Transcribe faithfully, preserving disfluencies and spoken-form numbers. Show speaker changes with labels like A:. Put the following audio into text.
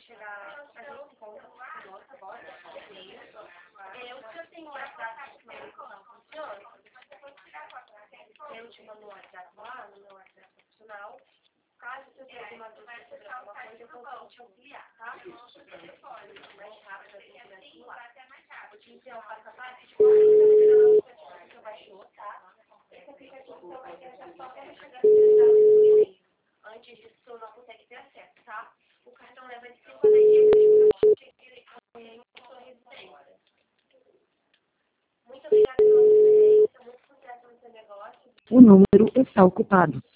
A: chegar, a gente se encontra com nossa voz, eu que eu tenho o WhatsApp que não funciona. Eu te mando um WhatsApp lá, no meu WhatsApp profissional. Caso você tenha alguma dúvida sobre alguma coisa, eu consigo te auxiliar, tá? Mais rápido, assim, assim, lá. Vou te enviar um passo a passo de como você você baixou, tá? Esse aplicativo então vai ter acesso só quando chegar no seu e-mail. Antes disso, você não consegue ter acesso, tá? O cartão leva de cinco a dez dias em sua residência. Muito obrigada pela sua experiência, muito sucesso no seu negócio.
B: O número está ocupado.